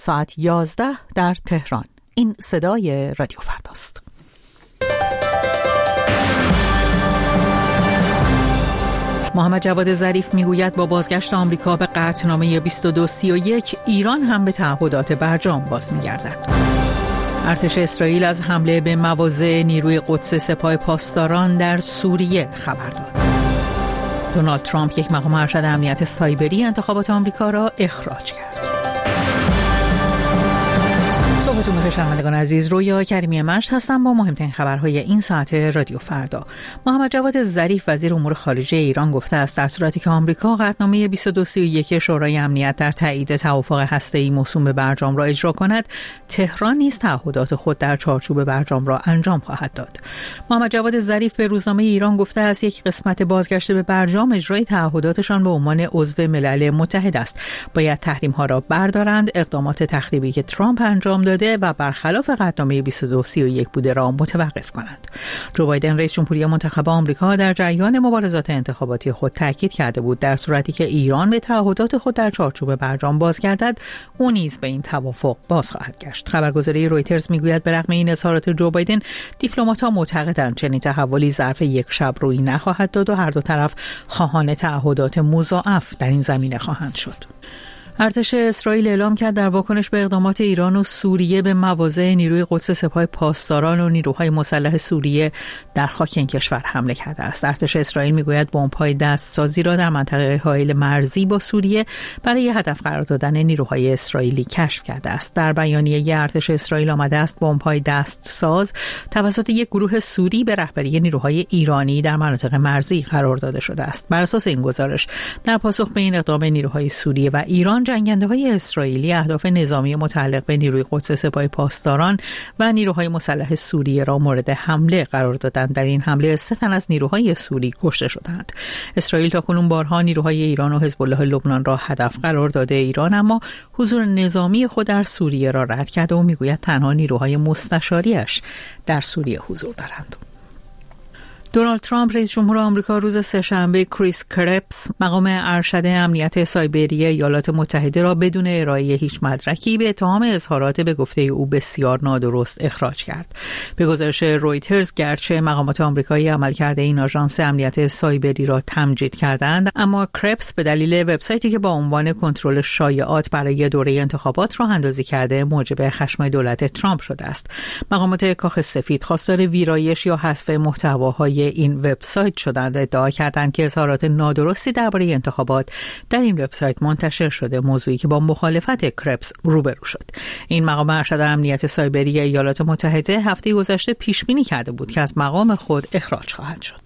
ساعت 11 در تهران. این صدای رادیو فرداست. محمد جواد ظریف میگوید با بازگشت آمریکا به قطعنامه 2231 ایران هم به تعهدات برجام باز می‌گردد. ارتش اسرائیل از حمله به مواضع نیروی قدس سپاه پاسداران در سوریه خبر داد. دونالد ترامپ یک مقام ارشد امنیت سایبری انتخابات آمریکا را اخراج کرد. صبحتون بخیر شنوندگان عزیز، رویا کریمی مشت هستم با مهمترین خبرهای این ساعت رادیو فردا. محمد جواد ظریف وزیر امور خارجه ایران گفته است در صورتی که آمریکا قطعنامه 2231 شورای امنیت در تایید توافق هسته‌ای موسوم به برجام را اجرا کند، تهران نیز تعهدات خود در چارچوب برجام را انجام خواهد داد. محمد جواد ظریف به روزنامه ایران گفته است یک قسمت بازگشت به برجام اجرای تعهداتشان به عنوان عضو ملل متحد است. باید تحریم‌ها را بردارند، اقدامات تخریبی که ترامپ انجام داده و برخلاف قطعنامه 2231 بوده را متوقف کنند. جو بایدن رئیس جمهوری منتخب آمریکا در جریان مبارزات انتخاباتی خود تاکید کرده بود در صورتی که ایران به تعهدات خود در چارچوب برجام بازگردد، او نیز به این توافق باز خواهد گشت. خبرگزاری رویترز میگوید به رغم این اظهارات جو بایدن، دیپلمات‌ها معتقدند چنین تحولی ظرف یک شب روی نخواهد داد و هر دو طرف خواهان تعهدات مضاعف در این زمینه خواهند شد. ارتش اسرائیل اعلام کرد در واکنش به اقدامات ایران و سوریه به مواضع نیروی قدس سپاه پاسداران و نیروهای مسلح سوریه در خاک این کشور حمله کرده است. ارتش اسرائیل میگوید بمب‌های دستسازی را در منطقه حائل مرزی با سوریه برای هدف قرار دادن نیروهای اسرائیلی کشف کرده است. در بیانیه ارتش اسرائیل آمده است بمب‌های دستساز توسط یک گروه سوری به رهبری نیروهای ایرانی در مناطق مرزی قرار داده شده است. بر اساس این گزارش، در پاسخ به این اقدام نیروهای سوریه و ایران، جنگنده‌های اسرائیلی اهداف نظامی متعلق به نیروی قدس سپاه پاسداران و نیروهای مسلح سوریه را مورد حمله قرار دادند. در این حمله 3 تن از نیروهای سوری کشته شدند. اسرائیل تاکنون بارها نیروهای ایران و حزب الله لبنان را هدف قرار داده. ایران اما حضور نظامی خود در سوریه را رد کرده و میگوید تنها نیروهای مستشاریش در سوریه حضور دارند. دونالد ترامپ رئیس جمهور آمریکا روز سه‌شنبه کریس کرپس مقام ارشد امنیت سایبری ایالات متحده را بدون ارائه هیچ مدرکی به اتهام اظهارات به گفته او بسیار نادرست اخراج کرد. به گزارش رویترز، گرچه مقامات آمریکایی عملکرد این آژانس امنیت سایبری را تمجید کردند، اما کرپس به دلیل وبسایتی که با عنوان کنترل شایعات برای دوره انتخابات راه اندازی کرده موجب خشم دولت ترامپ شده است. مقامات کاخ سفید خواستار ویرایش یا حذف محتواهای این وبسایت شدند. ادعا کردند که اظهارات نادرستی درباره انتخابات در این وبسایت منتشر شده، موضوعی که با مخالفت کرپس روبرو شد. این مقام ارشد امنیت سایبری ایالات متحده هفته گذشته پیش بینی کرده بود که از مقام خود اخراج خواهد شد.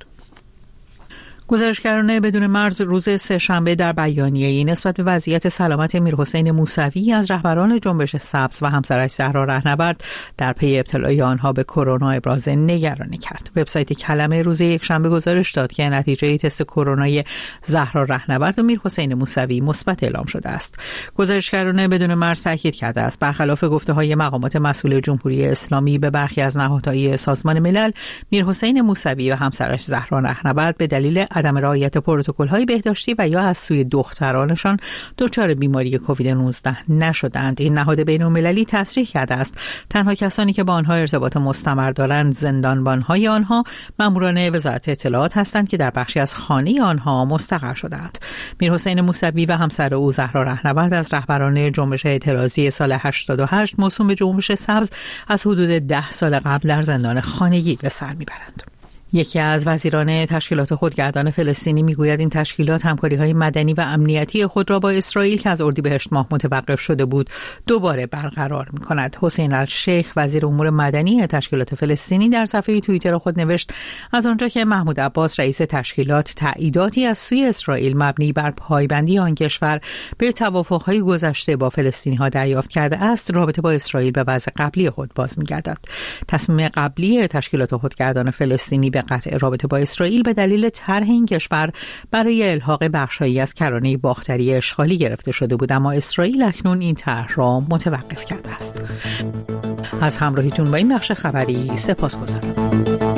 گزارشگران بدون مرز روز سه‌شنبه در بیانیه‌ای نسبت به وضعیت سلامت میرحسین موسوی از رهبران جنبش سبز و همسرش زهرا رهنورد در پی ابتلای آنها به کرونا ابراز نگرانی کرد. وبسایت کلمه روز یکشنبه گزارش داد که نتیجه تست کرونای زهرا رهنورد و میرحسین موسوی مثبت اعلام شده است. گزارشگران بدون مرز تاکید کرده است برخلاف گفته‌های مقامات مسئول جمهوری اسلامی به برخی از نهادهای سازمان ملل، میرحسین موسوی و همسرش زهرا رهنورد به دلیل عدم رعایت پروتکل‌های بهداشتی و یا از سوی دخترانشان دچار بیماری کووید 19 نشدند. این نهاد بین‌المللی تصریح کرده است تنها کسانی که با آنها ارتباط مستمر دارند زندانبان‌های آنها ماموران وزارت اطلاعات هستند که در بخشی از خانه آنها مستقر شدند. میرحسین موسوی و همسر او زهرا رهنورد از رهبران جنبش اعتراضی سال 88 موسوم به جنبش سبز از حدود 10 سال قبل در زندان خانگی به سر میبرند. یکی از وزیران تشکیلات خودگردان فلسطینی میگوید این تشکیلات همکاری‌های مدنی و امنیتی خود را با اسرائیل که از اردیبهشت ماه متوقف شده بود دوباره برقرار می‌کند. حسین الشیخ وزیر امور مدنی تشکیلات فلسطینی در صفحه توییتر خود نوشت از آنجا که محمود عباس رئیس تشکیلات تاییداتی از سوی اسرائیل مبنی بر پایبندی آن کشور به توافق‌های گذشته با فلسطینی‌ها دریافت کرده است، رابطه با اسرائیل به وضع قبلی خود باز می‌گردد. تصمیم قبلی تشکیلات خودگردان فلسطینی به قطع رابطه با اسرائیل به دلیل طرح این کشور برای الحاق بخشایی از کرانه باختری اشغالی گرفته شده بود، اما اسرائیل اکنون این طرح را متوقف کرده است. از همراهیتون با این بخش خبری سپاسگزارم.